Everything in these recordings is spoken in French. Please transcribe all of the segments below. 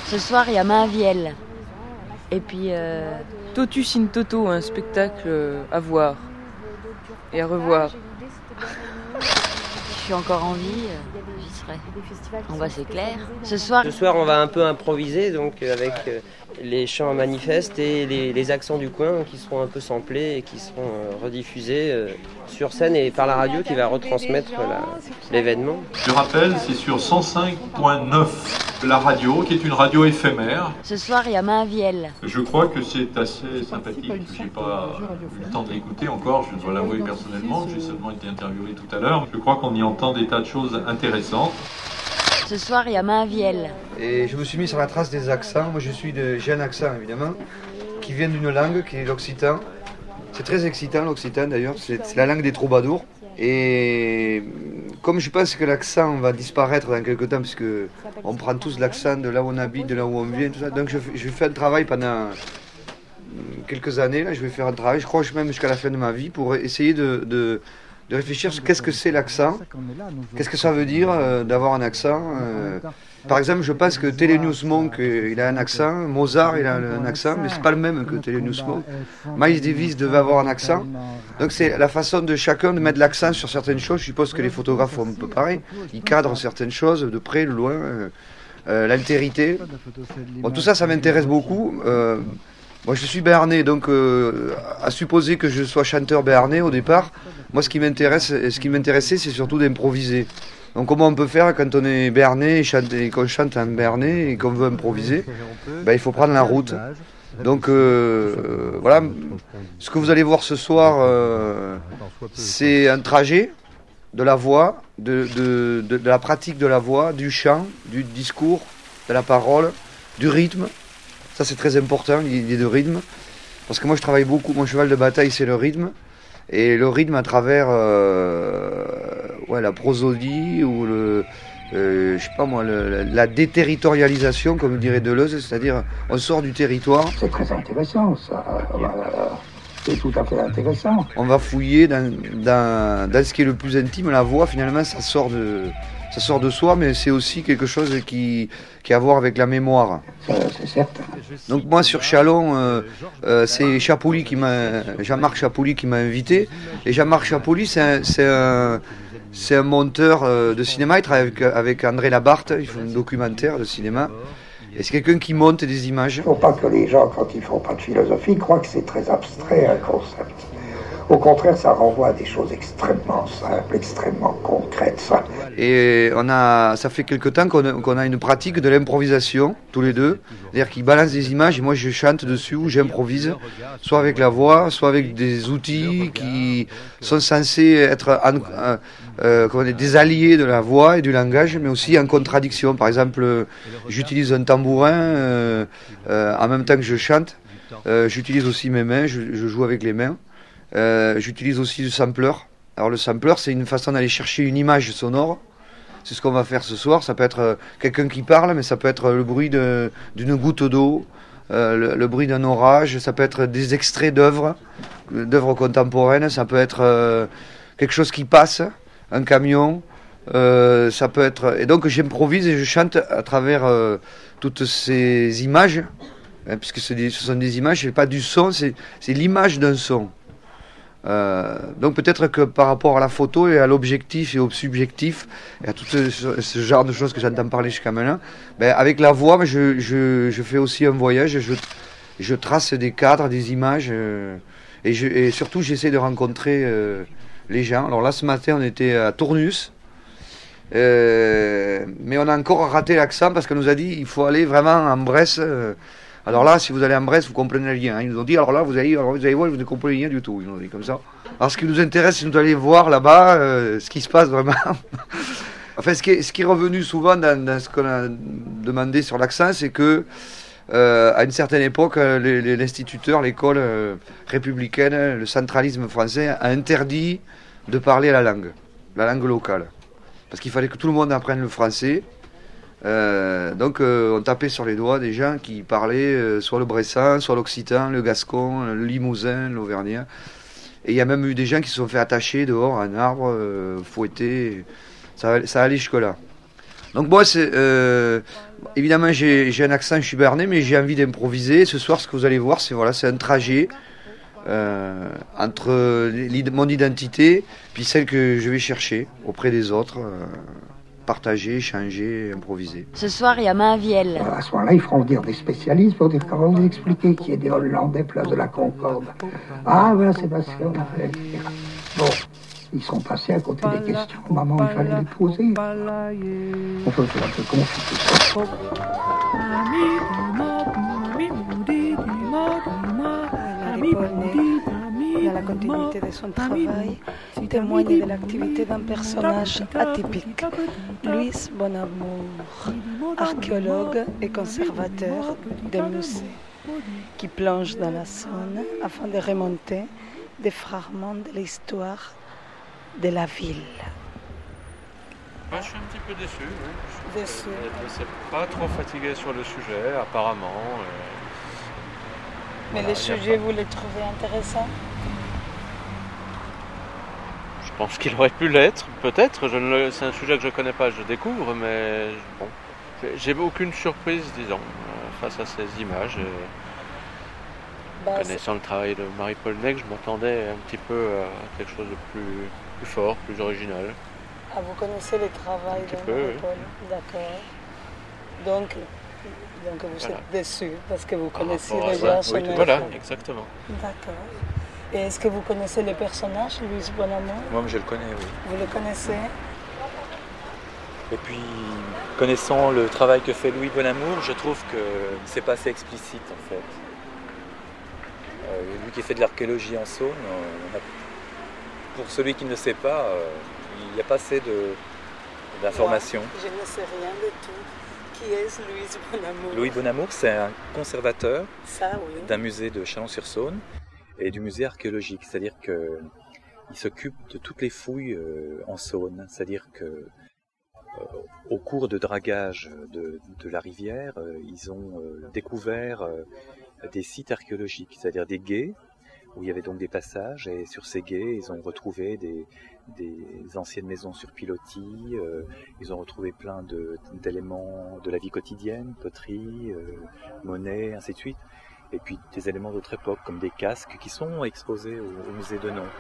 Ce soir, il y a Mainvielle. Et puis... Totus in Toto, un spectacle à voir et à revoir. Je suis encore en vie, j'y serai. On va, c'est clair. Ce soir, on va un peu improviser, donc avec les chants manifestes et les accents du coin qui seront un peu samplés et qui seront rediffusés sur scène et par la radio qui va retransmettre l'événement. Je rappelle, c'est sur 105.9, la radio, qui est une radio éphémère. Ce soir, il y a Mainvielle. Je crois que c'est assez sympathique. Je n'ai pas eu le temps de l'écouter encore, je dois l'avouer personnellement. J'ai seulement été interviewé tout à l'heure. Je crois qu'on y entend des tas de choses intéressantes. Ce soir, il y a Mainvielle. Et je me suis mis sur la trace des accents. Moi, j'ai un accent, évidemment, qui vient d'une langue qui est l'occitan. C'est très excitant, l'occitan, d'ailleurs. C'est la langue des troubadours. Et comme je pense que l'accent va disparaître dans quelques temps, puisque on prend tous l'accent de là où on habite, de là où on vient, tout ça. Donc, je fais un travail pendant quelques années. Là, je vais faire un travail, je crois même jusqu'à la fin de ma vie, pour essayer de réfléchir sur qu'est-ce que c'est l'accent, qu'est-ce que ça veut dire d'avoir un accent. Par exemple, je pense que Thelonious Monk, il a un accent, Mozart, il a un accent, mais c'est pas le même que Thelonious Monk. Miles Davis devait avoir un accent. Donc c'est la façon de chacun de mettre l'accent sur certaines choses. Je suppose que les photographes font un peu pareil. Ils cadrent certaines choses de près, de loin, l'altérité. Bon, tout ça, ça m'intéresse beaucoup. Moi, je suis béarnais, donc à supposer que je sois chanteur béarnais au départ, moi, ce qui m'intéressait, c'est surtout d'improviser. Donc, comment on peut faire quand on est béarnais et qu'on chante en béarnais et qu'on veut improviser? Il faut prendre la route. Donc, voilà. Ce que vous allez voir ce soir, c'est un trajet de la voix, de la pratique de la voix, du chant, du discours, de la parole, du rythme. Ça, c'est très important, l'idée de rythme. Parce que moi, je travaille beaucoup. Mon cheval de bataille, c'est le rythme. Et le rythme à travers la prosodie ou la déterritorialisation, comme dirait Deleuze, c'est-à-dire on sort du territoire. C'est très intéressant, ça. C'est tout à fait intéressant. On va fouiller dans ce qui est le plus intime. La voix, finalement, ça sort de soi, mais c'est aussi quelque chose qui a à voir avec la mémoire. C'est certain. Donc moi sur Châlons, c'est Jean-Marc Chapouli qui m'a invité. Et Jean-Marc Chapouli, c'est un monteur de cinéma. Il travaille avec André Labarthe. Il fait un documentaire de cinéma. Et c'est quelqu'un qui monte des images. Il ne faut pas que les gens, quand ils ne font pas de philosophie, croient que c'est très abstrait un concept. Au contraire, ça renvoie à des choses extrêmement simples, extrêmement concrètes. Ça. Et ça fait quelque temps qu'on a une pratique de l'improvisation, tous les deux. C'est-à-dire qu'ils balancent des images et moi je chante dessus ou j'improvise, soit avec la voix, soit avec des outils qui sont censés être des alliés de la voix et du langage, mais aussi en contradiction. Par exemple, j'utilise un tambourin en même temps que je chante. J'utilise aussi mes mains, je joue avec les mains. J'utilise aussi le sampler. Alors le sampler, c'est une façon d'aller chercher une image sonore. C'est ce qu'on va faire ce soir. Ça peut être quelqu'un qui parle, mais ça peut être le bruit d'une goutte d'eau, le bruit d'un orage. Ça peut être des extraits d'œuvres contemporaines. Ça peut être quelque chose qui passe, un camion. Ça peut être. Et donc j'improvise et je chante à travers toutes ces images, puisque ce sont des images. C'est pas du son, c'est l'image d'un son. Donc peut-être que par rapport à la photo et à l'objectif et au subjectif et à tout ce genre de choses que j'entends parler jusqu'à maintenant, avec la voix, je fais aussi un voyage, je trace des cadres, des images et surtout j'essaie de rencontrer les gens. Alors là ce matin on était à Tournus, mais on a encore raté l'accent parce qu'on nous a dit il faut aller vraiment en Bresse. Alors là, si vous allez en Bresse, vous comprenez rien. Ils nous ont dit, alors là, vous allez voir, vous ne comprenez rien du tout. Ils nous ont dit comme ça. Alors ce qui nous intéresse, c'est d'aller voir là-bas ce qui se passe vraiment. Enfin, ce qui est revenu souvent dans ce qu'on a demandé sur l'accent, c'est que à une certaine époque, l'instituteur, l'école républicaine, le centralisme français a interdit de parler la langue locale. Parce qu'il fallait que tout le monde apprenne le français. Donc on tapait sur les doigts des gens qui parlaient soit le bressan, soit l'occitan, le gascon, le limousin, l'auvergnat. Et il y a même eu des gens qui se sont fait attacher dehors à un arbre, fouettés. Ça allait jusque-là. Donc moi, Évidemment, j'ai un accent, je suis béarnais, mais j'ai envie d'improviser. Ce soir, ce que vous allez voir, c'est un trajet entre mon identité puis celle que je vais chercher auprès des autres, partager, échanger, improviser. Ce soir, il y a Mainvielle. À ce moment-là, ils feront venir des spécialistes pour dire comment vous expliquer qu'il y ait des Hollandais place de la Concorde. Ah, voilà, c'est parce qu'on a fait, etc. Bon, ils seront passés à côté des questions au moment où il fallait les poser. On peut faire un peu confus. Dans la continuité de son travail, témoigne de l'activité d'un personnage atypique, Louis Bonamour, archéologue et conservateur des musées, qui plonge dans la Saône afin de remonter des fragments de l'histoire de la ville. Moi, je suis un petit peu déçu. Oui. Déçu. Je ne suis pas trop fatigué sur le sujet, apparemment. Mais voilà, les sujets, vous les trouvez intéressants? Je pense qu'il aurait pu l'être, peut-être. C'est un sujet que je ne connais pas, je découvre, mais bon, j'ai aucune surprise, disons, face à ces images. Connaissant le travail de Marie-Paul Nègre, je m'attendais un petit peu à quelque chose de plus fort, plus original. Ah, vous connaissez le travail de Marie-Paul? Oui. D'accord. Donc vous êtes déçu parce que vous connaissez déjà son œuvre. Voilà, exactement. D'accord. Et est-ce que vous connaissez les personnages, Louis Bonamour? Moi, je le connais, oui. Vous le connaissez? Et puis, connaissant le travail que fait Louis Bonamour, je trouve que c'est pas assez explicite, en fait. Lui qui fait de l'archéologie en Saône, pour celui qui ne sait pas, il n'y a pas assez d'informations. Je ne sais rien de tout. Qui est Louis Bonamour? Louis Bonamour, c'est un conservateur d'un musée de Chalon-sur-Saône et du musée archéologique. C'est-à-dire qu'il s'occupe de toutes les fouilles en Saône. C'est-à-dire que au cours de dragage de la rivière, ils ont découvert des sites archéologiques, c'est-à-dire des gués où il y avait donc des passages, et sur ces gués, ils ont retrouvé des anciennes maisons sur pilotis, ils ont retrouvé plein d'éléments de la vie quotidienne, poterie, monnaie, ainsi de suite, et puis des éléments d'autres époques, comme des casques qui sont exposés au musée de Nons.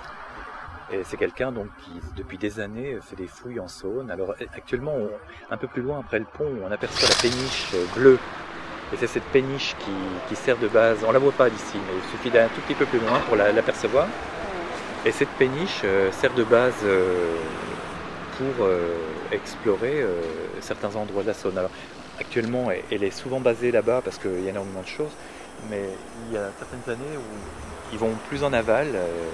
Et c'est quelqu'un donc qui, depuis des années, fait des fouilles en Saône. Alors actuellement, un peu plus loin, après le pont, on aperçoit la péniche bleue. Et c'est cette péniche qui sert de base, on ne la voit pas d'ici, mais il suffit d'aller un tout petit peu plus loin pour l'apercevoir. Et cette péniche sert de base pour explorer certains endroits de la Saône. Alors, actuellement, elle est souvent basée là-bas parce qu'il y a énormément de choses, mais il y a certaines années où ils vont plus en aval,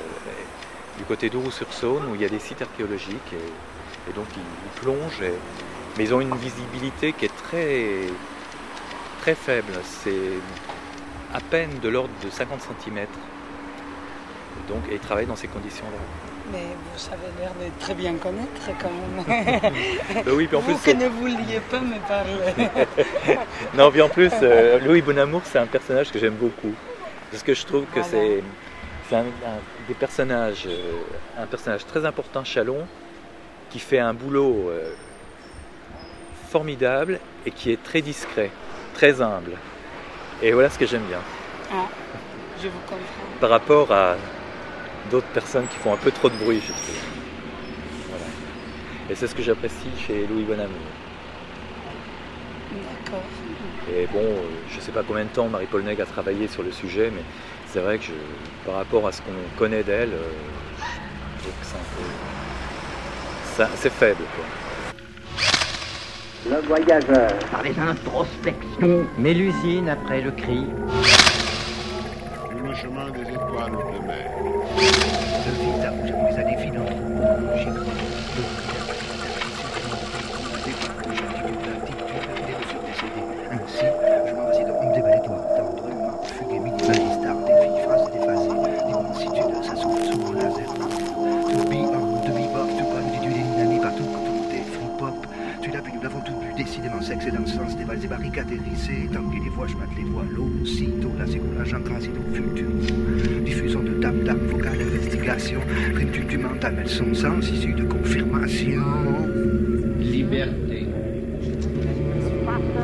du côté d'Ouroux-sur-Saône, où il y a des sites archéologiques, et donc ils plongent, mais ils ont une visibilité qui est très faible, c'est à peine de l'ordre de 50 cm. Et ils travaillent dans ces conditions-là. Mais vous avez l'air de très bien connaître quand même. Oui, puis en plus, vous que ne vouliez pas me parler. Non, puis en plus, Louis Bonamour, c'est un personnage que j'aime beaucoup. Parce que je trouve que c'est un personnage très important à Chalon, qui fait un boulot formidable et qui est très discret, très humble. Et voilà ce que j'aime bien. Ah, je vous comprends. Par rapport à d'autres personnes qui font un peu trop de bruit, je trouve. Voilà. Et c'est ce que j'apprécie chez Louis Bonamour. D'accord. Et bon, je ne sais pas combien de temps Marie-Paul Nègre a travaillé sur le sujet, mais c'est vrai que par rapport à ce qu'on connaît d'elle, je trouve que c'est un peu... c'est faible, quoi. Le voyageur par les introspections Mélusine après le cri. Le chemin des étoiles de mer. Le visage vous a défini notre monde. J'ai cru ainsi, je m'en vas-y donc déballer toi, tendrement, fuguer minimaliste, art, défi, phrase déphasée, l'immensitude, ça souffle sous mon laser. To be on, to be pop, to pas du dynamique partout quand on était front pop. Tu l'as vu, nous l'avons tout vu, décidément sexe et dans le sens des balles et barricades hérissées, tanguer les voix, je mate les voix, l'eau, aussitôt, là c'est coulage en transit au futur. Diffusion de dame, vocale, investigation, rime du mental, mêle son sens, issu de confirmation. Liberté.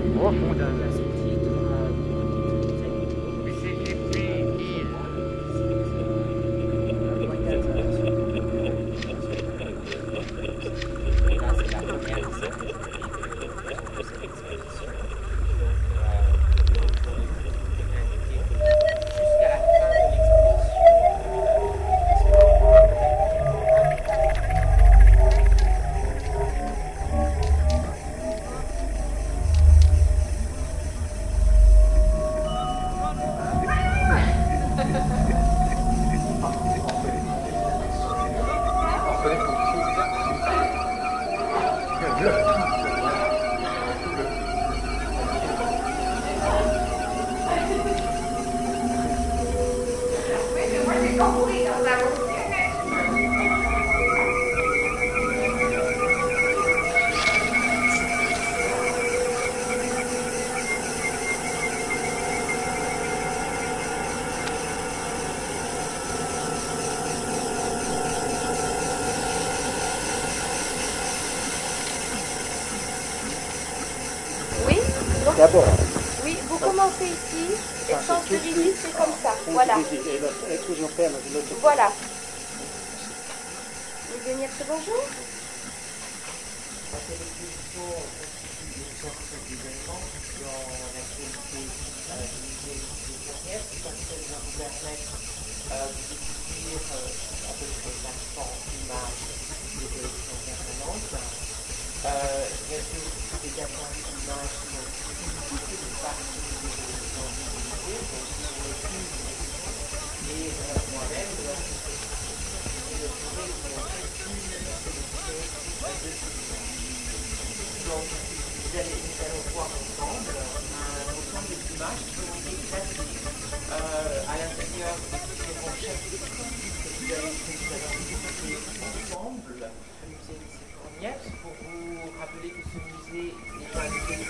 D'abord. Oui, vous commencez ici, et le sens de visite, c'est comme ça. Voilà. Voilà. Vous venez dire bonjour? Pour vous rappeler que ce musée est un musée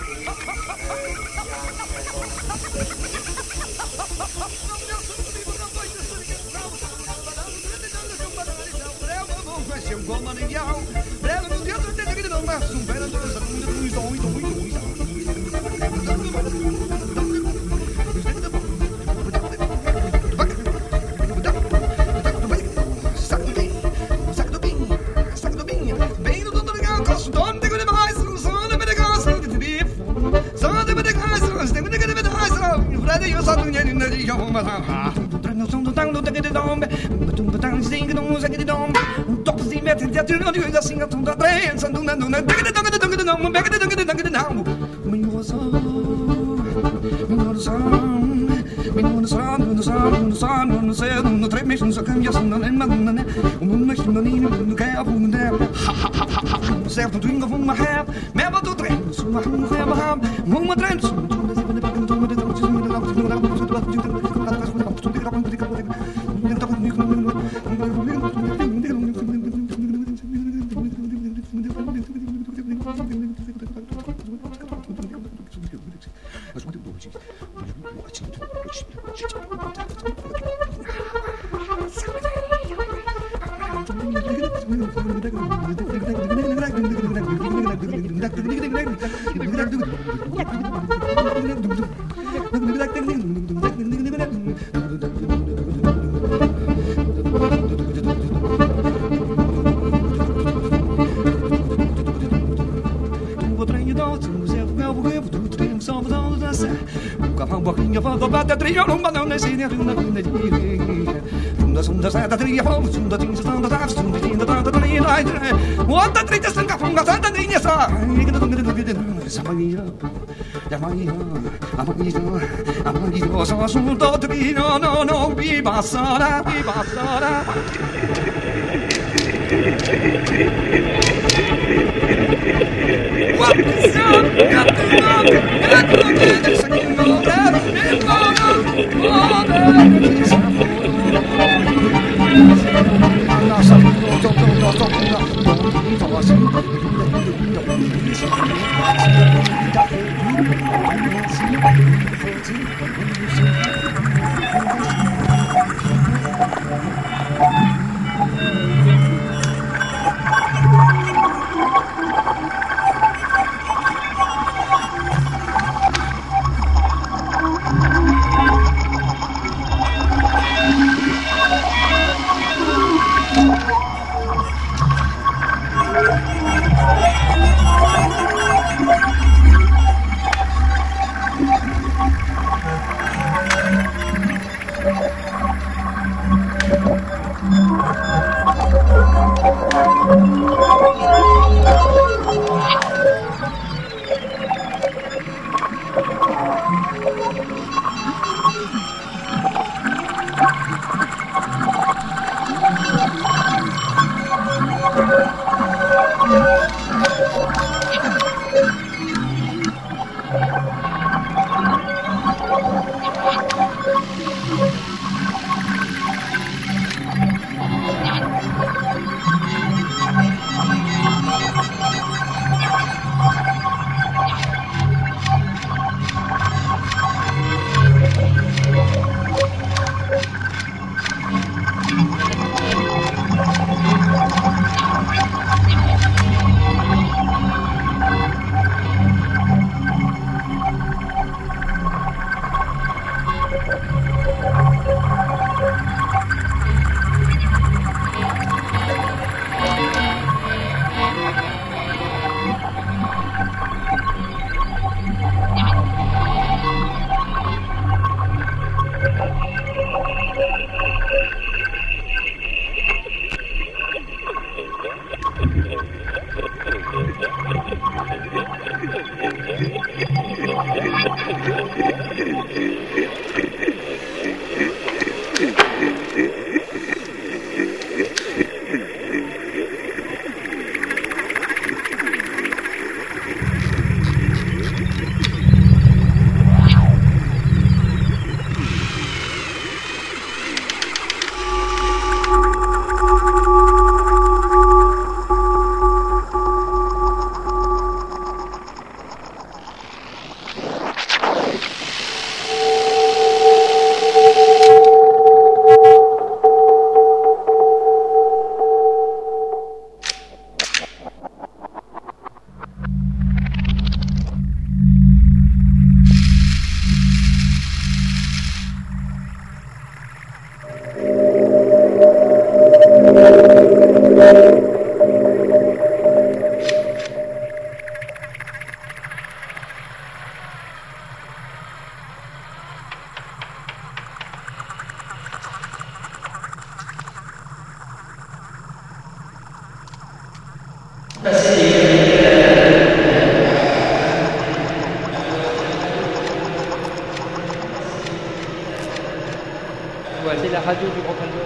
C'est la radio du Grand Albert.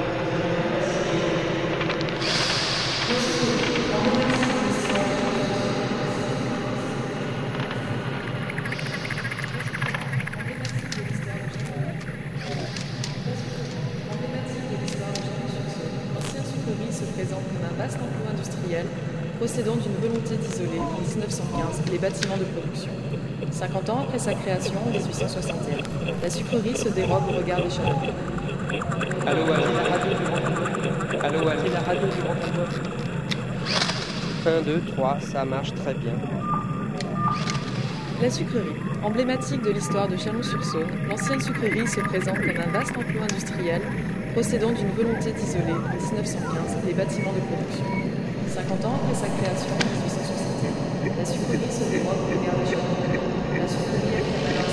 L'ancienne sucrerie se présente comme un vaste emploi industriel procédant d'une volonté d'isoler en 1915 les bâtiments de production. 50 ans après sa création en 1861, la sucrerie se dérobe au regard des Chalonnais. Allô, c'est la radio du Grand Albert. Allô, c'est la radio du Grand Albert. 1, 2, 3, ça marche très bien. La sucrerie. Emblématique de l'histoire de Chalon-sur-Saône, l'ancienne sucrerie se présente comme un vaste emploi industriel procédant d'une volonté d'isoler en 1915 les bâtiments de production. 50 ans après sa création en 1861, la sucrerie se dérobe au regard des Chalonnais. La sucrerie a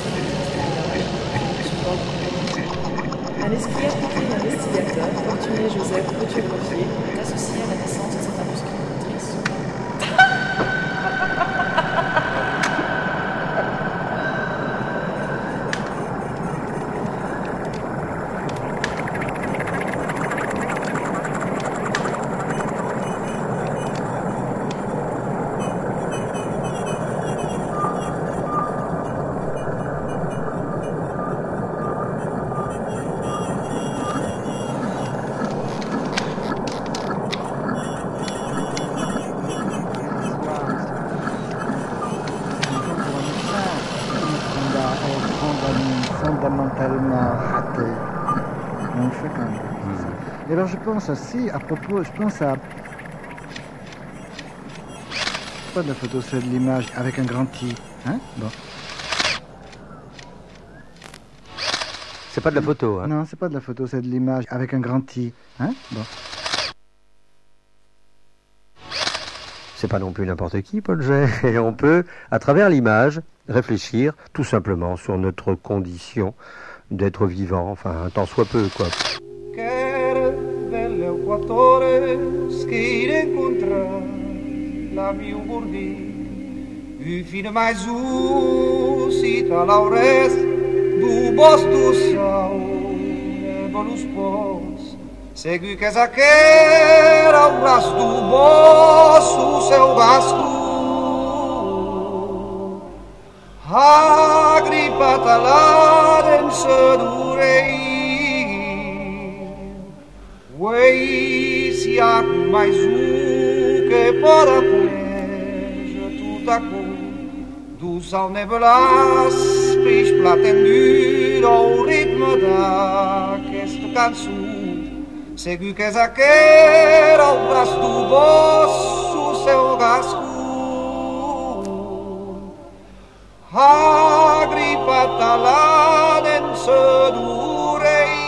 un esprit appliqué d'investigateur, Fortuné Joseph Gauthier-Groffier, est associé à la naissance de cette industrie motrice. Fondamentalement raté. On le fait quand même. Et alors je pense aussi, à propos, pas de la photo, c'est de l'image avec un grand I. Hein? Bon. C'est pas de la photo, hein? Non, c'est pas de la photo, c'est de l'image avec un grand I. Hein? Bon. C'est pas non plus n'importe qui, Paul Jay. Et on peut, à travers l'image, réfléchir tout simplement sur notre condition d'être vivant, enfin un tant soit peu, quoi. Segui que zaquera o braço do bolso, seu gasco. A gripa talada em sedurei. Uei, se há mais que para pleja tudo a cor do sal nebelas, pris platendur ao ritmo daquesta canção. Segui que zaquera o braço do bolso, seu gasco. A gripa talada em sedurei.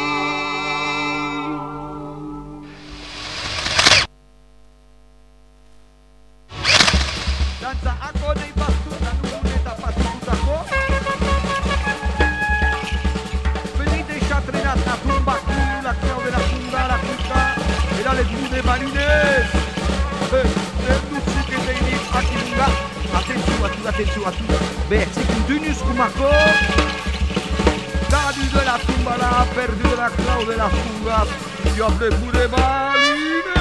Danza acorda e batuta no luneta pra tudo da cor. Veni deixar treinar na tumba, la creu de la tumba, la puta, et là les bouts des marinés. C'est nous qui t'es né à Kinga. Attention à tout, attention à tout. Merci. continues cum acolo. Dadu de la tumba la perdu de la clau de la funga. Io avrei pure baline.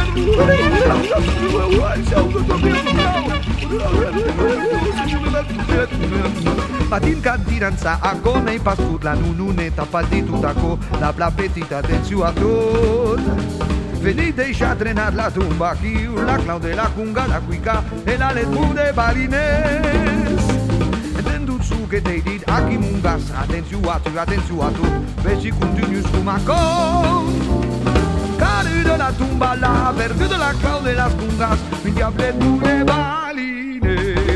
Patin cantiranza a come passut la nununeta partitutaco la plapetita del suator. Venite a trenar la tumba qui la clau de la cunga la cuica e la letmu de balines. Su che te dit aki mungas attenzione a tu veci continues cum acolo cari de la tumba la perdu de la clau de las cungas mi diable de baline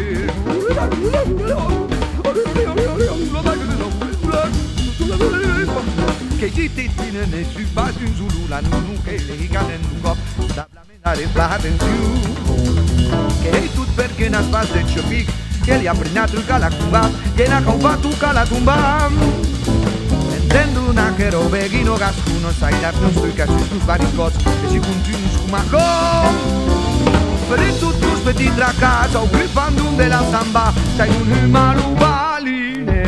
che dite ne su pas un zulu la nunu che le ganen nugo da menare platen su che tut perché nas pas de chopic che li ha prenato il calacumba, che n'ha combattuto il calacumba. Entendo una che robeghino gascuno, sai dar non sto che su vari scots, e si continui scumaco. Per il tutto spetti tra casa, o grifando un della samba, sai un umano baline.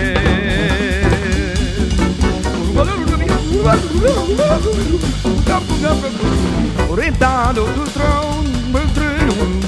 Orientando tu tron,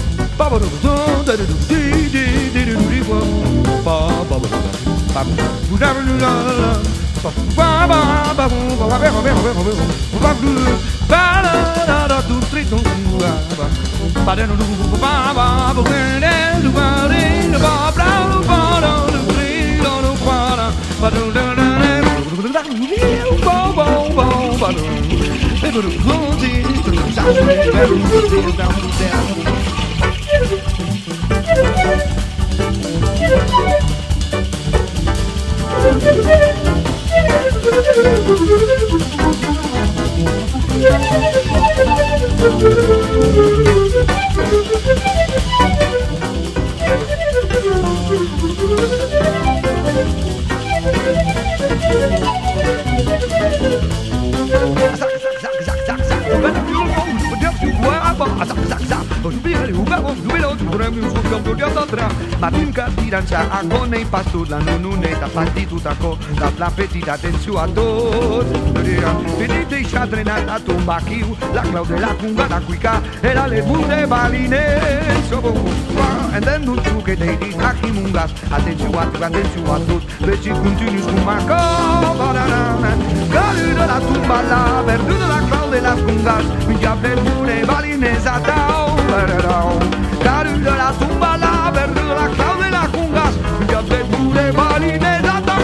Martin Cartiranța, agonei pastul la nununeta partitutaco, la plapetita del suator. Venite și a trenat la tumbachiu, la clau de la cunga, la cuica, e la lebu de baline. And then nu știu că te-ai dit, achi mungas, atențioat, veci continues cum acolo. Caliu de la tumba la, perdu de la clau de la cungas, mintea lebu de baline, zatau. Caliu de la tumba la, perdu de la clau de la cungas, mintea lebu de baline, zatau.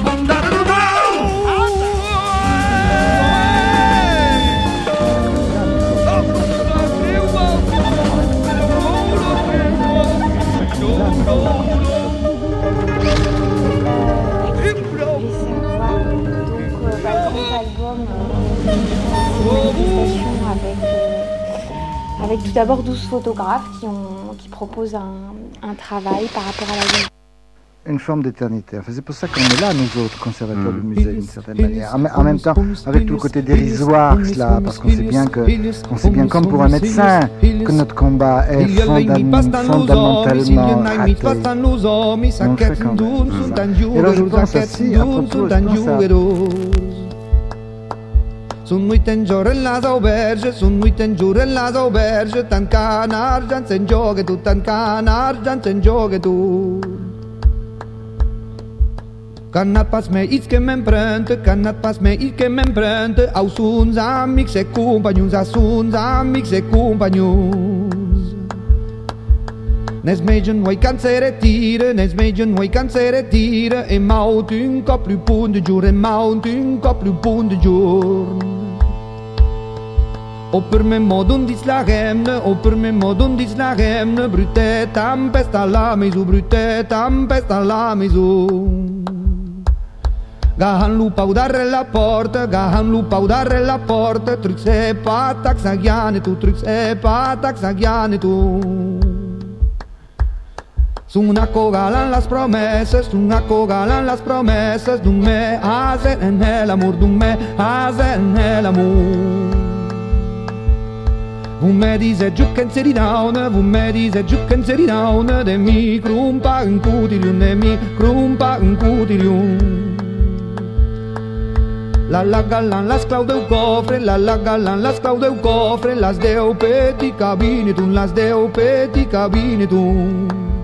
Avec tout d'abord 12 photographes qui proposent un travail par rapport à la vie. Une forme d'éternité. Enfin, c'est pour ça qu'on est là, nous autres, conservateurs du musée, d'une certaine manière. En même temps, avec tout le côté dérisoire, cela, parce qu'on sait bien comme pour un médecin, que notre combat est fondamentalement raté. On fait quand même. Et alors, je pense aussi, à propos, je pense à... Sunt multe în jur în la auberge, sunt multe în jur în la auberge, tan canar, jan sen jogue tu, tan canar, jan sen jogue tu. Canat pas me iets que me emprunte, canat pas me iets que me emprunte, au suns amics e compagnuns, au suns amics e compagnuns. Nes megen voi can se retira, nes megen voi can se retira, e maut un cop plus punt de jour, e maut un cop plus punt de jour. O per me modun dis la remne, o per me modun dis la remne, brute tempesta la misu, brute tempesta la misu. Gahan lupau darre la porta, gahan lupau darre la porta, truc se patac saghiane tu, truc se patac saghiane tu. Sunaco galan las promesas, sunaco galan las promesas, d'un me hacen en el amor, d'un me hacen en el amor. Vous me disiez giù che si ridown, vous me disiez giù che si ridown, de mi crumpa un cutilium, de mi crumpa un cutilium. La galan las clau del cofre, la galan las clau del cofre, las deu peti cabinetum, las deu peti cabinetum.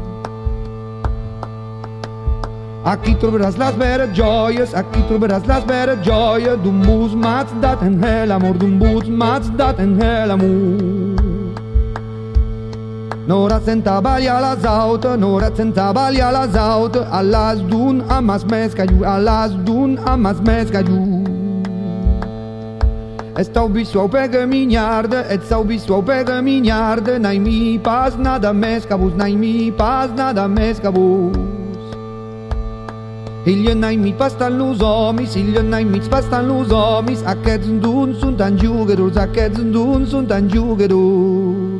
Aquí trobaràs les veres joies, aquí trobaràs les veres joies d'un bus mats dat en hel amor, d'un bus mats dat en hel amor. N'ora senta ballar les autes, n'ora senta ballar les autes, a les d'un amas més que llu, a les d'un amas més que llu. Estau bissuau pe caminharda, estau bissuau pe caminharda, n'ai mi pas nada més que vos, n'ai mi pas nada més que vos. Illa n'ai mig pastant los homes, illa n'ai mig pastant los homes, aquests d'uns són tan jugadors, aquests d'uns són tan jugadors.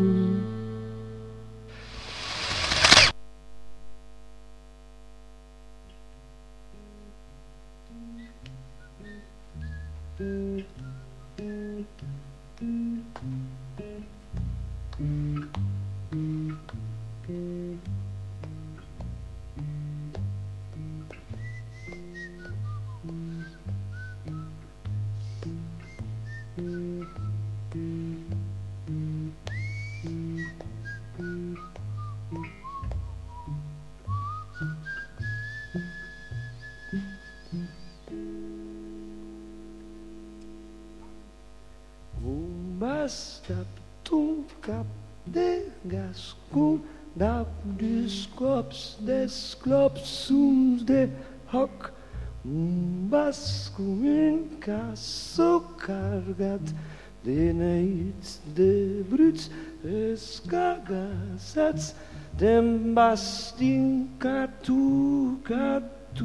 Stap ton cap de gascon, dap dus klops, des klops soms de hoc, bas com un casso cargat de neits de bruts escagassats, dem bastin catuca,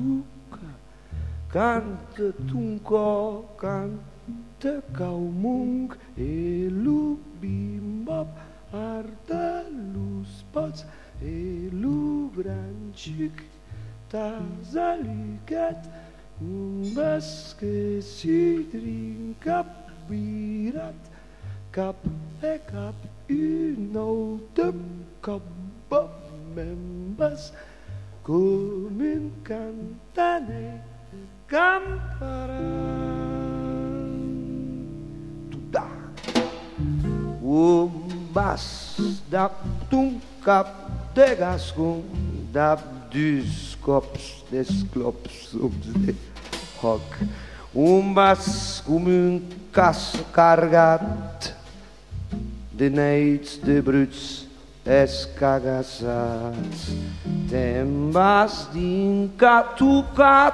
canta ton cor, canta cau munc e lu bimbop arda lus pots e lu gran xic t'has alicat un bas que si trinca virat cap e cap un altre cop membes com un cantaner camparat. Un bas dap ton cap de gascon, dap dus cops des clops soms de hoc. Un bas com un cas cargat de neits de bruts escagassats. Te'n vas din catuca,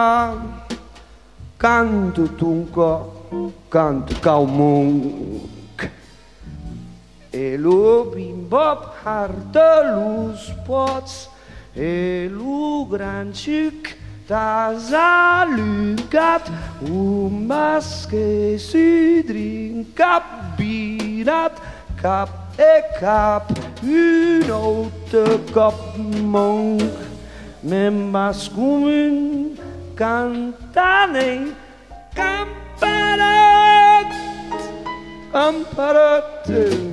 canta ton cor, canta cau munc. E lo bimbop harta los pots, e lo gran xic t'has alucat, un bas que si drinca virat, cap e cap, un altre cop monc, me'n vas com un cantaner camparat, camparat.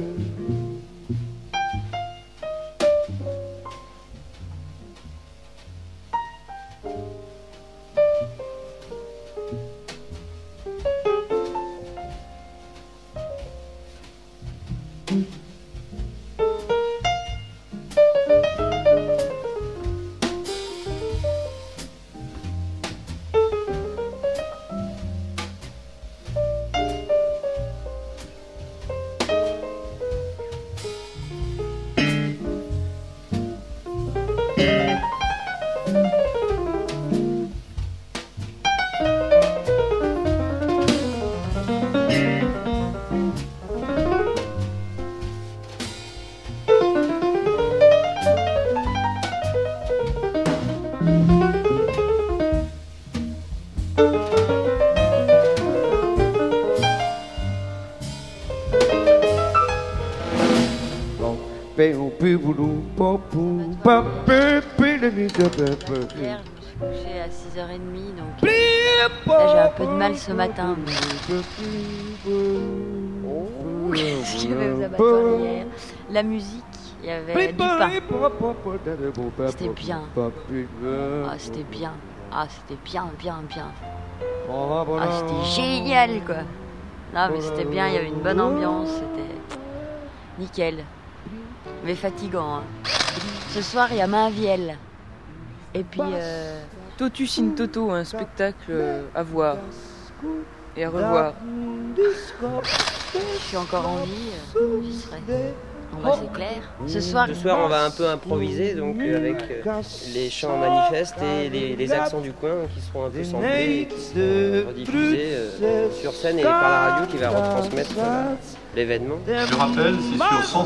Hier, je me suis couché à 6h30, donc là, j'ai un peu de mal ce matin. Mais... Qu'est-ce qu'il y avait aux abattoirs hier? La musique, il y avait du pain. C'était bien. Ah, c'était bien. Ah, c'était bien. Ah, c'était génial, quoi. Non, mais c'était bien, il y avait une bonne ambiance, c'était nickel. Mais fatigant, hein. Ce soir, il y a Mainvielle. Et puis... Totus in Toto, un spectacle à voir et à revoir. Je suis encore en vie, j'y serai. C'est clair. Ce soir, on va un peu improviser, donc avec les chants manifestes et les accents du coin qui seront un peu samplés et qui seront rediffusés sur scène et par la radio qui va retransmettre l'événement. Je rappelle, c'est sur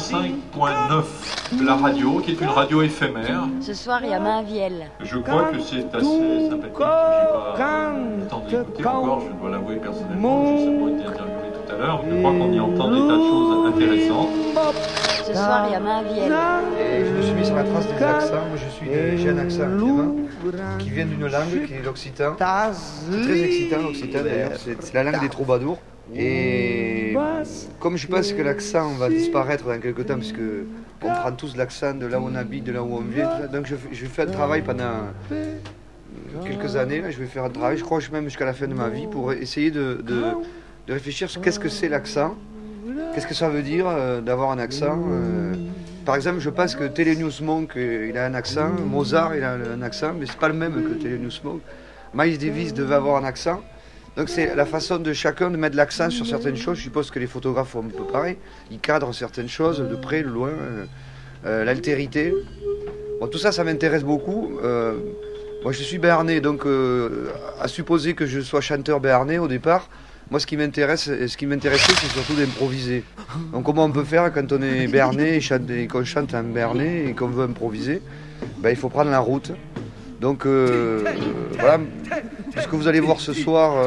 105.9 la radio, qui est une radio éphémère. Ce soir, il y a Mainvielle. Je crois que c'est assez sympathique. Je n'ai pas le temps de l'écouter encore, je dois l'avouer personnellement. J'ai seulement été interviewé tout à l'heure. Je crois qu'on y entend des tas de choses intéressantes. Ce soir, il y a Mainvielle. Et je me suis mis sur la trace des accents. Moi, j'ai un accent évidemment, qui vient d'une langue qui est l'occitan. C'est très excitant l'occitan d'ailleurs. C'est la langue des troubadours. Et comme je pense que l'accent va disparaître dans quelques temps, puisque on prend tous l'accent de là où on habite, de là où on vient, tout ça. Donc je fais un travail pendant quelques années. Là, je vais faire un travail, je crois même jusqu'à la fin de ma vie, pour essayer de réfléchir sur qu'est-ce que c'est l'accent. Qu'est-ce que ça veut dire d'avoir un accent Par exemple, je pense que Thelonious Monk, il a un accent, Mozart, il a un accent, mais c'est pas le même que Thelonious Monk. Miles Davis devait avoir un accent. Donc c'est la façon de chacun de mettre l'accent sur certaines choses. Je suppose que les photographes font un peu pareil. Ils cadrent certaines choses, de près, de loin, l'altérité. Bon, tout ça, ça m'intéresse beaucoup. Moi, je suis béarnais, donc à supposer que je sois chanteur béarnais au départ, moi, ce qui m'intéressait, c'est surtout d'improviser. Donc, comment on peut faire quand on est béarnais et qu'on chante un béarnais et qu'on veut improviser? Ben, il faut prendre la route. Donc, voilà. Ce que vous allez voir ce soir,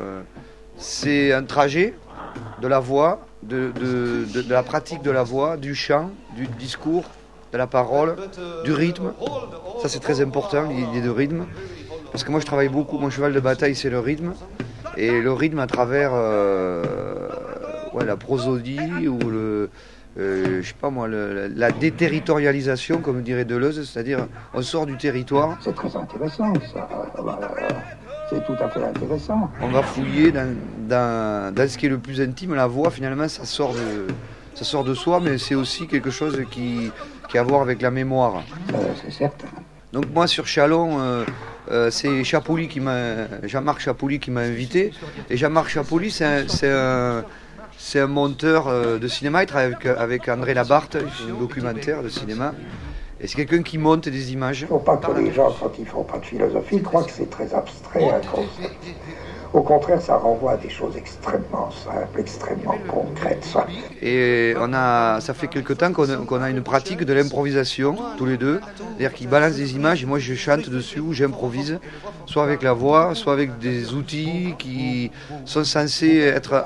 c'est un trajet de la voix, de la pratique de la voix, du chant, du discours, de la parole, du rythme. Ça, c'est très important, l'idée de rythme. Parce que moi, je travaille beaucoup. Mon cheval de bataille, c'est le rythme. Et le rythme à travers la prosodie ou je sais pas moi, la déterritorialisation, comme dirait Deleuze, c'est-à-dire on sort du territoire. C'est très intéressant, ça. C'est tout à fait intéressant. On va fouiller dans ce qui est le plus intime. La voix, finalement, ça sort de soi, mais c'est aussi quelque chose qui a à voir avec la mémoire. C'est certain. Donc moi, sur Châlons, c'est Jean-Marc Chapouli qui m'a invité. Et Jean-Marc Chapouli, c'est un monteur de cinéma. Il travaille avec André Labarthe, il fait un documentaire de cinéma. Et c'est quelqu'un qui monte des images. Il ne faut pas que les gens, quand ils ne font pas de philosophie, croient que c'est très abstrait, un concept. Au contraire, ça renvoie à des choses extrêmement simples, extrêmement concrètes. Ça. Et ça fait quelque temps qu'on a une pratique de l'improvisation, tous les deux. C'est-à-dire qu'ils balancent des images et moi je chante dessus ou j'improvise, soit avec la voix, soit avec des outils qui sont censés être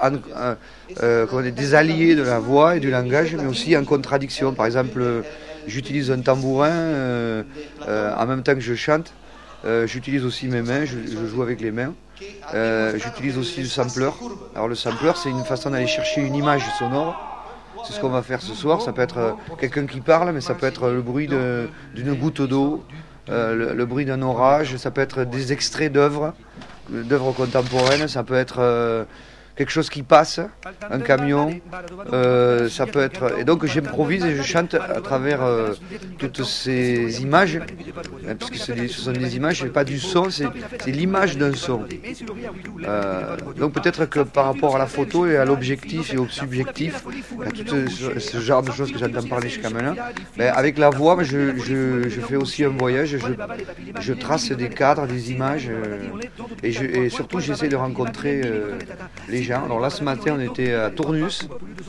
des alliés de la voix et du langage, mais aussi en contradiction. Par exemple, j'utilise un tambourin en même temps que je chante. J'utilise aussi mes mains, je joue avec les mains. J'utilise aussi le sampler. Alors le sampler, c'est une façon d'aller chercher une image sonore. C'est ce qu'on va faire ce soir. Ça peut être quelqu'un qui parle, mais ça peut être le bruit d'une goutte d'eau, le bruit d'un orage. Ça peut être des extraits d'œuvres contemporaines. Ça peut être quelque chose qui passe, un camion, ça peut être... Et donc j'improvise et je chante à travers toutes ces images, parce que ce sont des images, c'est pas du son, c'est l'image d'un son. Donc peut-être que par rapport à la photo et à l'objectif et au subjectif, à tout ce genre de choses que j'entends parler jusqu'à maintenant, avec la voix, je fais aussi un voyage, je trace des cadres, des images, et surtout j'essaie de rencontrer les gens. Alors là, ce matin, on était à Tournus,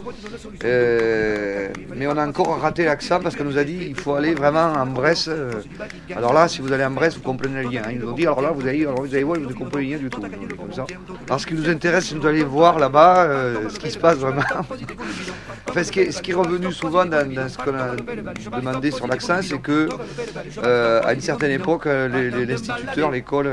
mais on a encore raté l'accent parce qu'on nous a dit il faut aller vraiment en Bresse. Alors là, si vous allez en Bresse, vous comprenez le lien. Ils nous ont dit alors là, vous allez voir, vous ne comprenez rien du tout. Comme ça. Alors ce qui nous intéresse, c'est d'aller voir là-bas ce qui se passe vraiment. Enfin, ce qui est revenu souvent dans ce qu'on a demandé sur l'accent, c'est que à une certaine époque, l'instituteur, l'école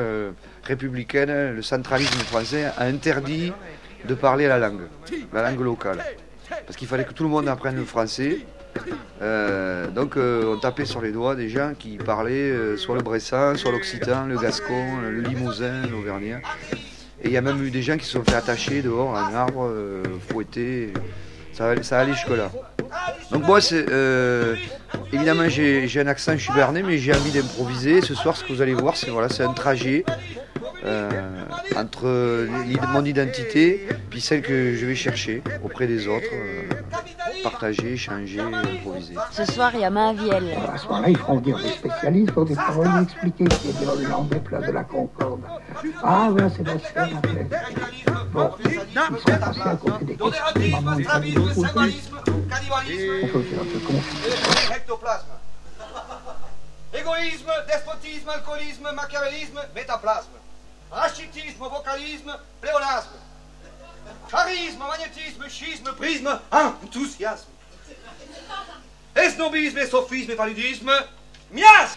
républicaine, le centralisme français a interdit de parler la langue locale. parce qu'il fallait que tout le monde apprenne le français. Donc on tapait sur les doigts des gens qui parlaient soit le bressan, soit l'occitan, le gascon, le limousin, l'auvergnat. Et il y a même eu des gens qui se sont fait attacher dehors à un arbre, fouettés. Ça allait jusque-là. Donc moi, évidemment, j'ai un accent, je suis berné, mais j'ai envie d'improviser. Ce soir, ce que vous allez voir, c'est un trajet entre mon identité puis celle que je vais chercher auprès des autres, partager, échanger, improviser. Ce soir, il y a Mainvielle. À ce moment-là, ils feront dire des spécialistes pour des paroles expliquées qui est des Hollandais place de la Concorde. Ah, voilà, Sébastien, en fait. Bon, ils sont passés à côté des questions. Maman, il fallait les poser. On peut faire un peu confiance. Ectoplasme. Égoïsme, despotisme, alcoolisme, machiavélisme, métaplasme. Rachitisme, vocalisme, pléonasme. Charisme, magnétisme, schisme, prisme, enthousiasme. Esnobisme, sophisme, paludisme, miasme.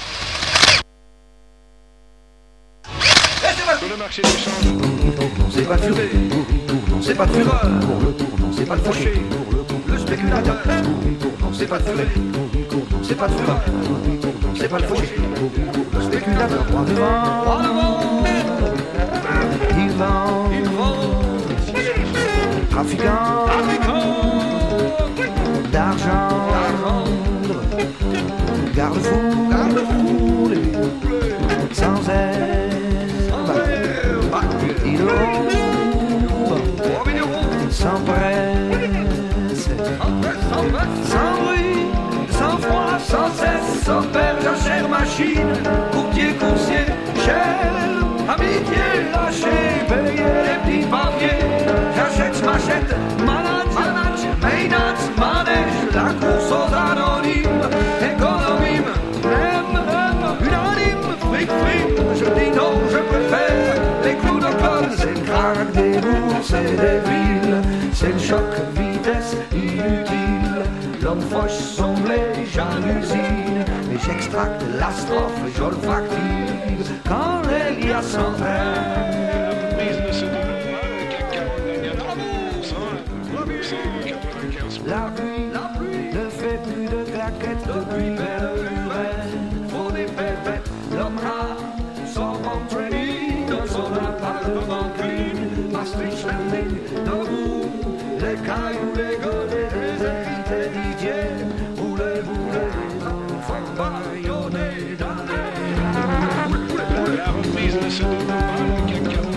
Sur le marché des champs, c'est pas de fureur, c'est pas de fureur, c'est pas de fauché, le spéculateur, c'est pas de fureur, c'est pas de fureur, c'est pas de fauché, le spéculateur, droit devant, il vend, trafiquant, d'argent, garde-fou, sans aide. Il roule sans presse, sans bruit, sans froid, sans cesse, sans père, jachère, machine, courtier, coursier, chère, amitié, lâché, payé, les petits papiers, j'achète, m'achète, manage, mainate, manège, la course aux anonymes, économie, unanime, fric, je dis non, je préfère les clous de colle, c'est le crack des bourses et des villes, c'est le choc, vitesse inutile, l'homme fauche son blé, jalousie, et j'extracte la strophe, j'olfactive, quand les lias s'entraînent. La pluie ne fait plus de claquettes depuis belle lurette, faut des pépettes, l'homme a son entraîné dans son appartement clean, Maastricht standing debout, les cailloux, les godets, les hérités d'Idier, roulez-vous les enfants baïonnés dans les... La reprise ne se demande pas, le CAC 40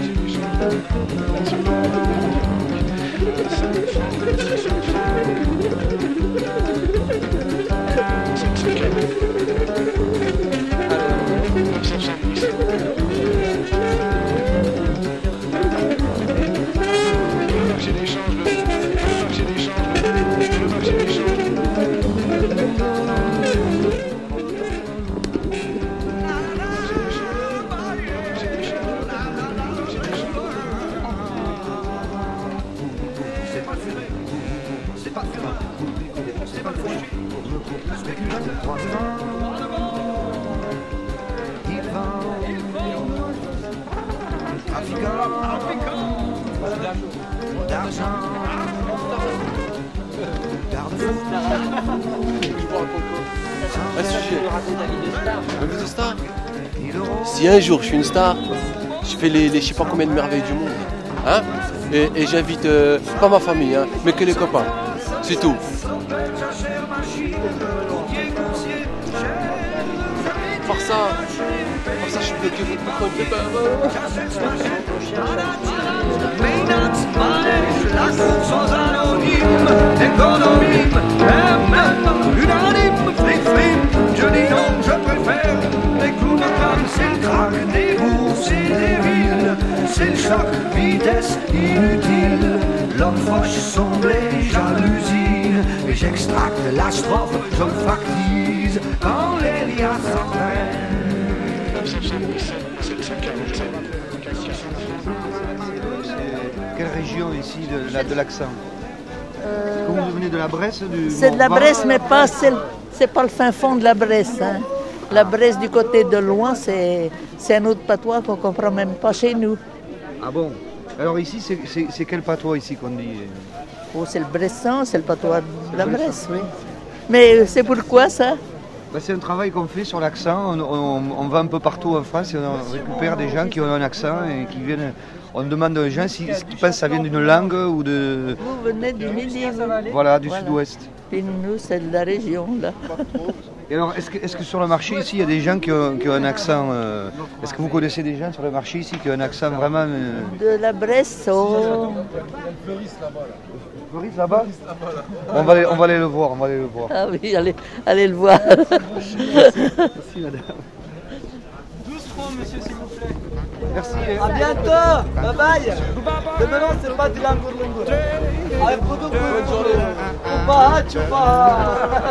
Si un jour je suis une star, je fais les je sais pas combien de merveilles du monde, hein, et j'invite pas ma famille, hein, mais que les copains, c'est tout. Par ça je suis bloqué, pourquoi il fait pas la course aux anonymes, économie, unanime, flic, je dis non, je préfère les clous de crâne, c'est le crack des bourses et des villes, c'est le choc, vitesse inutile, l'homme fauche son blé, jalousie, et j'extracte la strophe, j'olfactise, quand les lias s'entraînent. Quelle région ici de l'accent? Comment vous venez de la Bresse? C'est de la Bresse, mais c'est pas le fin fond de la Bresse. Hein. La Bresse du côté de loin, c'est un autre patois qu'on comprend même pas chez nous. Ah bon? Alors ici, c'est quel patois ici qu'on dit? Oh, c'est le bressan, c'est le patois de la Bresse, oui. Mais c'est pourquoi ça? C'est un travail qu'on fait sur l'accent. On va un peu partout en France et on récupère des gens qui ont un accent et qui viennent. On demande aux gens s'ils pensent que ça vient d'une langue ou de. Vous venez du Midi, Voilà, du sud-ouest. Et nous, c'est de la région, là. Et alors, est-ce que sur le marché ici, il y a des gens qui ont un accent est-ce que vous connaissez des gens sur le marché ici qui ont un accent vraiment de la Bresse, oh. Floris là-bas. On va aller le voir, Ah oui, allez le voir. Merci madame. 12 francs, monsieur, s'il vous plaît. Merci. À bientôt. Bye bye. Le melon, c'est pas du langour. Avec beaucoup de bonne journée. Chupa.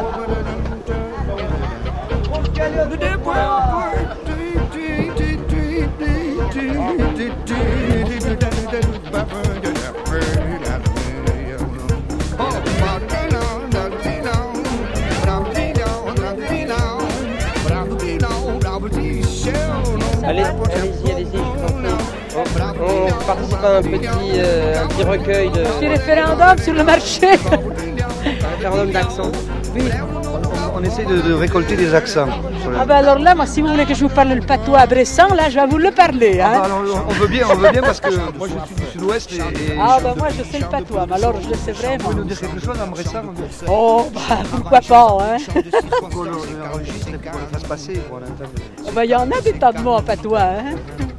Allez-y. On participe à un petit recueil de... Petit référendum sur le marché. Un référendum d'accent. Oui. On essaie de récolter des accents. Ah ben alors là, moi, si vous voulez que je vous parle le patois bressan, là, je vais vous le parler. Hein. Alors, on veut bien parce que moi je suis du sud-ouest et ah ben moi je sais le patois, mais alors je le sais vraiment. Vous pouvez nous dire quelque chose en bressan? Oh, bah pourquoi pas, hein. Pour qu'on l'enregistre et qu'on le fasse passer pour l'entendre. Oh ben il y en a des tas de mots en patois, hein.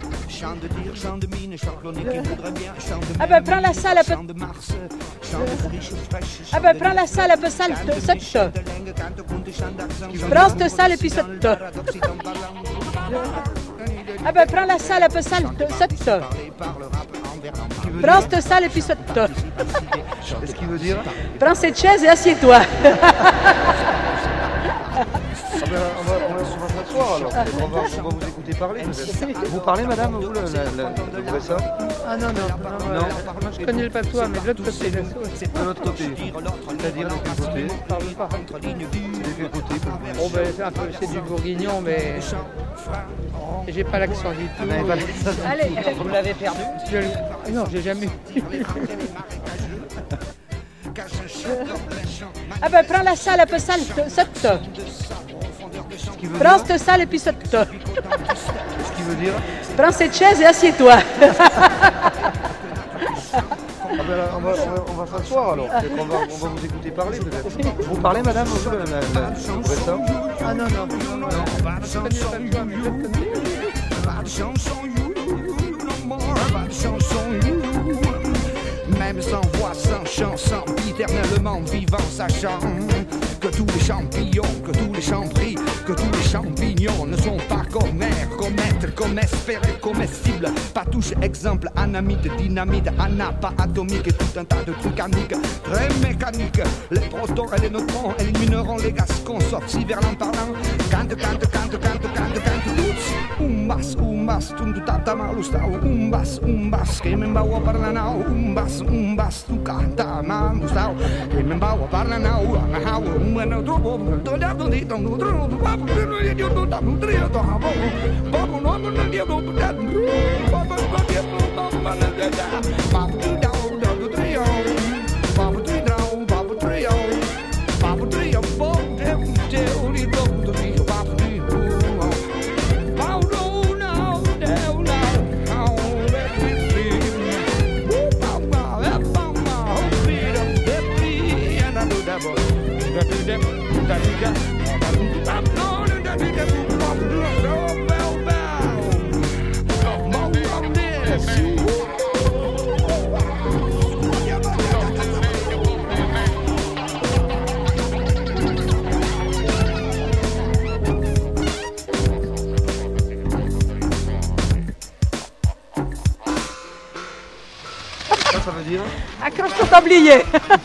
Ah ben prends la salle un peu. Ah ben prends la salle un peu sale, cette. Prends cette salle et puis cette. Ah ben prends la salle un peu sale, cette. Prends cette salle et puis cette. Qu'est-ce qu'il veut dire? Prends cette chaise et assieds-toi. On va s'asseoir alors, on va vous écouter parler. Vous parlez madame, vous le bressan? Ah non, je connais le patois, mais de l'autre côté. De l'autre côté, c'est-à-dire de quel côté? Je parle pas. De quel côté? Oh ben c'est du bourguignon, mais j'ai pas l'accent du tout. Allez, vous l'avez perdu? Non, j'ai jamais eu. Ah ben prends la salle un peu sale, cette. Prends cette salle et puis cette. Qu'est-ce qu'il veut dire? Prends cette chaise et assieds-toi. On va s'asseoir alors, on va vous écouter parler peut-être. Vous parlez madame, vous le bressan? Ah non, je connais le patois, mais je le connais. Même sans voix, sans chanson, éternellement vivant, sachant que tous les champignons, que tous les chambris, que tous les champignons ne sont pas comme air, comme être, comme espérer, comestibles. Pas touche, exemple, anamide, dynamite, pas atomique et tout un tas de trucs amiques, très mécaniques. Les protons et les neutrons élimineront les gaz qu'on sortit vers l'en-parlant. Cante, umbas, tundu tatamalusta, umbas, que me bawa parlanau, umbas, tu canta, malusta, que me bawa parlanau, anahau, umano trobo, todado di tongu trobo, papu no yo no tamu trio to habo, papu no mo no dio no dat, papu no dio no mana da, papu tu dau do trio, papu tu dau, papu trio, bo de uli do trio, papu Ça veut dire? Accroche ton tablier.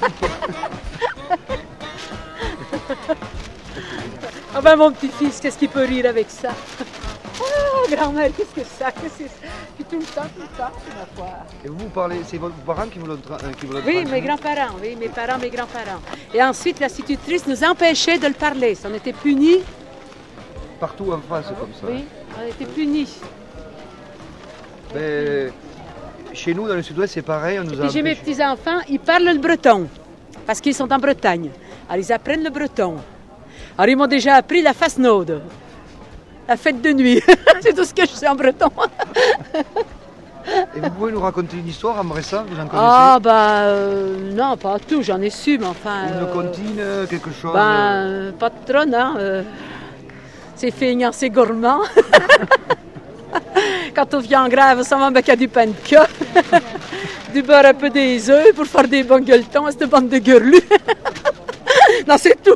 Ah ben mon petit-fils, qu'est-ce qu'il peut rire avec ça? Oh grand-mère, qu'est-ce que ça? Puis tout le temps, c'est ma foi. Et vous parlez, c'est vos parents qui vous l'ont Oui, mes grands-parents, oui, mes parents, mes grands-parents. Et ensuite, l'institutrice nous empêchait de le parler. On était punis. Partout en France, c'est comme ça. Oui, on était punis. Mais chez nous, dans le sud-ouest, c'est pareil. On nous a Puis j'ai mes petits-enfants, ils parlent le breton, parce qu'ils sont en Bretagne. Alors ils apprennent le breton. Alors ils m'ont déjà appris la fasnaude, la fête de nuit. C'est tout ce que je sais en breton. Et vous pouvez nous raconter une histoire à Bressan, vous en connaissez? Ah non, pas tout, j'en ai su, mais enfin... Une comptine, quelque chose? Pas trop, non. C'est feignant, c'est gourmand. Quand on vient en grève, ça va qu'à du pain de queue, du beurre un peu des œufs pour faire des bons gueuletons à cette bande de gueulus. Non, c'est tout.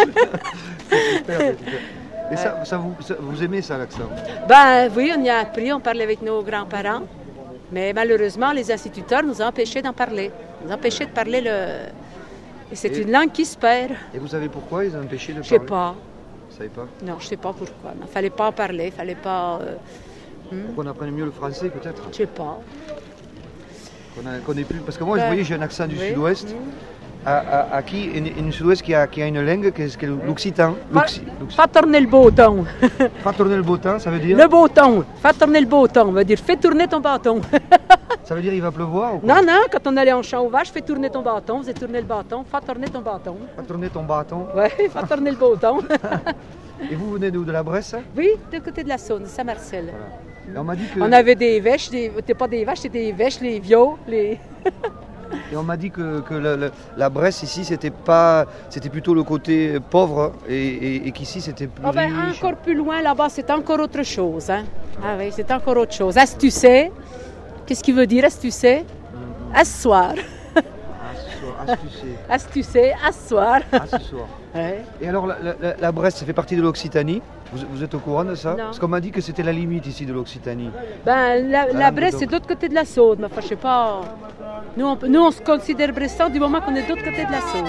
Et ça, vous aimez ça, l'accent? Oui, on y a appris, on parlait avec nos grands-parents. Mais malheureusement, les instituteurs nous ont empêchés d'en parler. Ils nous ont empêchés de parler Et c'est une langue qui se perd. Et vous savez pourquoi ils ont empêché de parler? Je sais pas. Vous savez pas? Non, je sais pas pourquoi. Il ne fallait pas en parler, il fallait pas... Pour qu'on apprenne mieux le français, peut-être? Je sais pas. Qu'on ait plus... Parce que moi, vous voyez, j'ai un accent du sud-ouest. Une sud-ouest qui a une langue qui est l'occitan. Fais tourner le bâton. Fais tourner le bâton, ça veut dire? Le bâton. Fais tourner le bâton, veut dire fais tourner ton bâton. Ça veut dire il va pleuvoir ou quoi? Non, quand on allait en champ aux vaches, fais tourner ton bâton, faisais tourner le bâton, fais tourner ton bâton. Fais tourner ton bâton? Oui, fais tourner le bâton. Et vous venez d'où? De la Bresse? Oui, de côté de la Saône, Saint-Marcel. Voilà. On m'a dit que... On avait des vaches, c'était pas des vaches, c'était des vaches, les vieux, les... Et on m'a dit que la Bresse ici, c'était plutôt le côté pauvre et qu'ici c'était plus riche. Encore plus loin, là-bas, c'est encore autre chose. Hein? Ah oui, c'est encore autre chose. Astucé, qu'est-ce qu'il veut dire astucé? Asseoir. Astucé, asseoir. Ouais. Et alors, la Bresse, ça fait partie de l'Occitanie. Vous êtes au courant de ça? Non. Parce qu'on m'a dit que c'était la limite ici de l'Occitanie. La Bresse, c'est de l'autre côté de la Saône. Enfin, je sais pas. Nous, on se considère Bressan du moment qu'on est de l'autre côté de la Saône.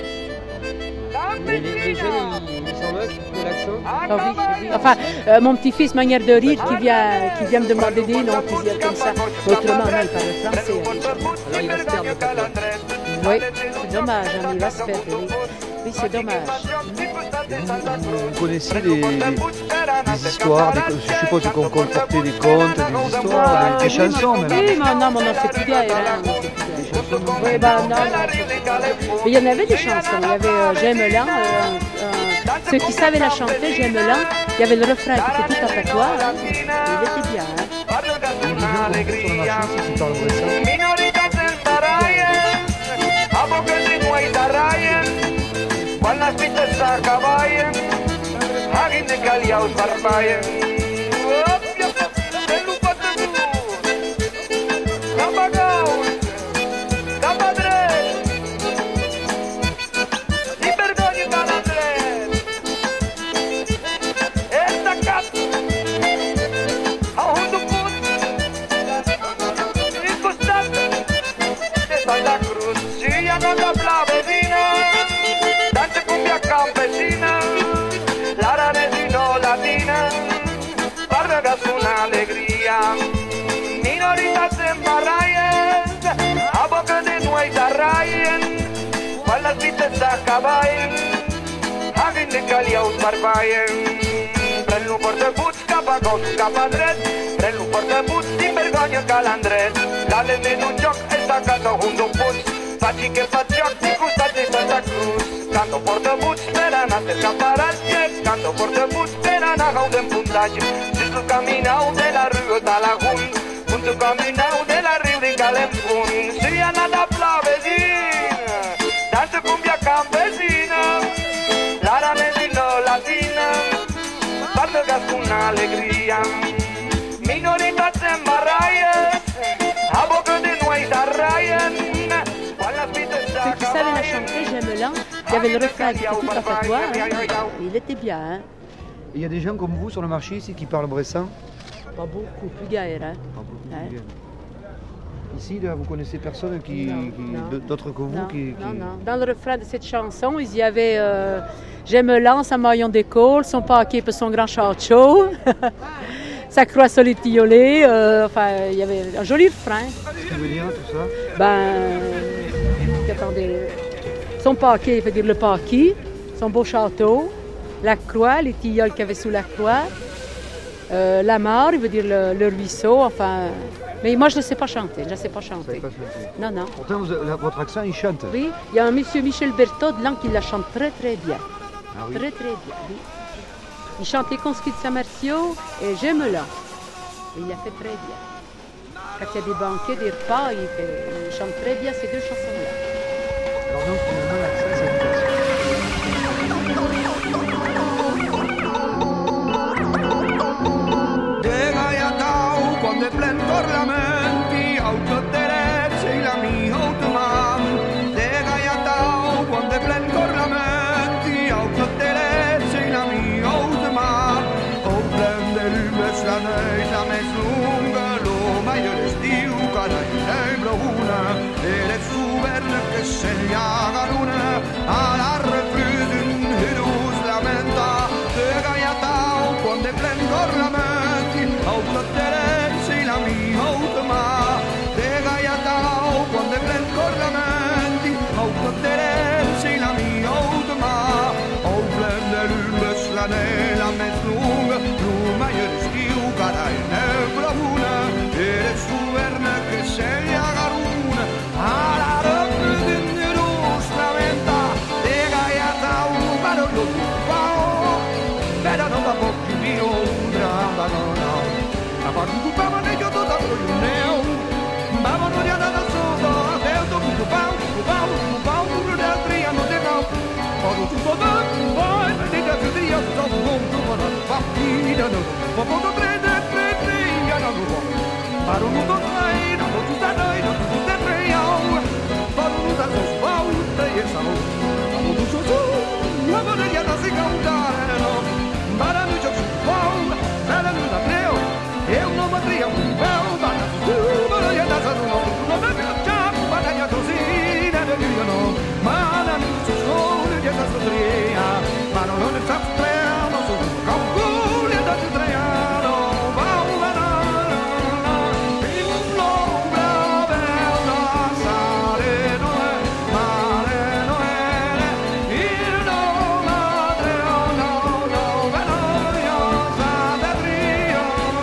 Les jeunes, ils s'en moquent de l'accent? Ah oui. Enfin, mon petit-fils, manière de rire, qui vient me demander des noms, qui vient comme ça. Autrement, non, il parle français. Alors il va se perdre peut-être. Oui, c'est dommage, hein, il va se perdre. Oui, c'est dommage. Vous connaissez des histoires, je suppose qu'on comportait des contes, des histoires, des chansons même. Oui, mais non, c'est plus gay. Oui, non. Mais il y en avait des chansons. Il y avait J'aime l'an. Ceux qui savaient la chanter, J'aime l'an. Il y avait le refrain qui était tout en patois. Il était bien. Il y a des gens sur le marché ici qui parlent bressan. Quan les pistes s'acabaien, hagin de calia us barbaien. Cap a gaus, cap a dret, i vergonya cap a dret. Esta cap a un duput, i costat de Santa Cruz, si ja no la vecina. Campesina, l'aranesi latina, parla una alegria. Minoritats en barraien, a boca de nuei d'arraien, quan les vites s'acabaien, hagin de caliaus barbaien. Pren-lo per debuts cap a gos, cap a dret, pren-lo per debuts sin vergonya calandret. L'alen en un joc està casa un d'un puig, faci que faig joc i costat de Santa Cruz. Canto por debuts per anar a escaparatge, canto por debuts per anar a gaudent puntatge. Si tu caminau de la riu de l'Agull, un tu caminau de la riu de Calempun. Si ha anat a pla vecina, dansa cumbia campesina, l'aranesi latina, parla gas una alegria. Minoritats en barraien, a boca de nuei d'arraien, quan les vites s'acabaien. Ceux qui savaient la chanter, J'aime l'an. Il y avait le refrain qui était tout en patois, il était bien. Hein. Il y a des gens comme vous sur le marché ici qui parlent bressan? Pas beaucoup, plus gaillard. Hein. Pas beaucoup, plus gaillard. Ici, là, vous connaissez personne d'autres que vous qui... Non. Dans le refrain de cette chanson, il y avait J'aime l'an, sa maillon d'école, son paquet pour son grand chaud, sa croix sur les tillolets, enfin, il y avait un joli refrain. Qu'est-ce qu'il veut dire tout ça? Attendez... Son paquet, il veut dire le paquis, son beau château, la croix, les tilleuls qu'il y avait sous la croix. La mare, il veut dire le ruisseau, enfin... Mais moi, je ne sais pas chanter, Vous savez pas chanter. Non, non. Pourtant, votre accent, il chante. Oui, il y a un monsieur Michel Berthaud de Lan qui la chante très très bien. Ah oui. Très très bien, oui. Il chante les conscrits de Saint-Martiaux et J'aime là. Et il a fait très bien. Quand il y a des banquets, des repas, il chante très bien ces deux chansons-là. Alors donc, finalement, l'accent, c'est une version. Quando è plen parlamenti, autoterezze la mia automan. Lega ja tau, quando è plen parlamenti, autoterezze la mia automan. O prende l'umes la neus, la mes lunga, lo meglio l'estiu, cara il sembra una, e le suverne che se gli agaruna, alla refruden, hidus lamenta. Lega ja tau, quando è plen parlamenti, autoterezze la mia automa, lega ja tau, quando è plen parlamenti, autoterezze la mia automa, o blende l'umes la nela mes lunga, l'uma io rischiu, cara in nebla una, e le suverne che se gli agaruna, alla röpudin rus lamenta, lega ja tau, ma non lo pao, bella non va più mio, drama no. Abaruku baba ne yo toda pro neo. Baba no ya nada soda, eu to ku pau, de tria no de nau. Poro tu boda, vai, de da tria to bom to para papida no. Popo to tre ya no go. Paro no to trai, no to ta dai, no to te tria. Paro no ta sos pau, te esa no. Paro tu so, no va de ya na se caudare no. Para no yo pau, para no da neo. Eu não bateria um belo bata, mas eu não me piaccia, mas eu tô sim, eu não, mas eu não sou de essa sotria, mas não é só trem, não sou calculo de essa trem, não vai e um longo belo nossa não é, mare não é, e não madre não, sabe rio.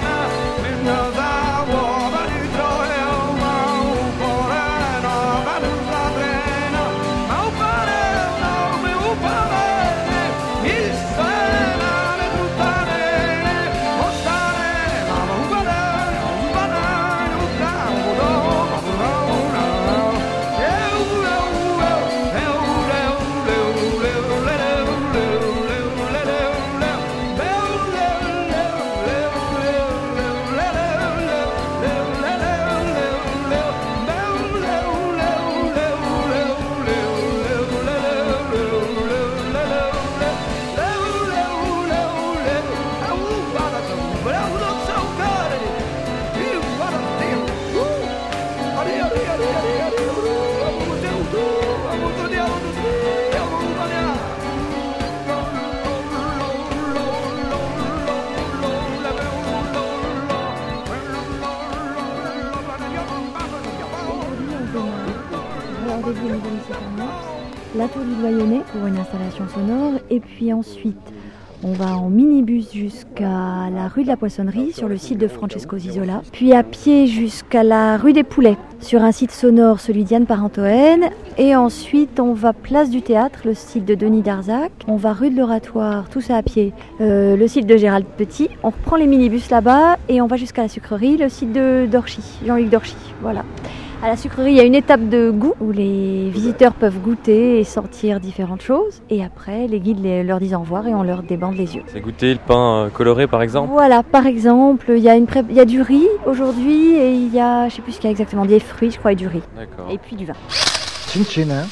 La Tour du Doyenné pour une installation sonore, et puis ensuite on va en minibus jusqu'à la rue de la Poissonnerie sur le site de Francesco Zizola, puis à pied jusqu'à la rue des Poulets sur un site sonore, celui d'Yann Parentoen, et ensuite on va place du Théâtre, le site de Denis Darzac, on va rue de l'Oratoire, tout ça à pied, le site de Gérald Petit, on reprend les minibus là-bas et on va jusqu'à la Sucrerie, le site de Dorchy, Jean-Luc Dorchy, voilà. À la Sucrerie, il y a une étape de goût où les visiteurs peuvent goûter et sentir différentes choses. Et après, les guides leur disent au revoir et on leur débande les yeux. C'est goûter le pain coloré, par exemple ? Voilà, par exemple, il y a du riz aujourd'hui et il y a, je ne sais plus ce qu'il y a exactement, des fruits, je crois, et du riz. D'accord. Et puis du vin. Cin cin, hein ?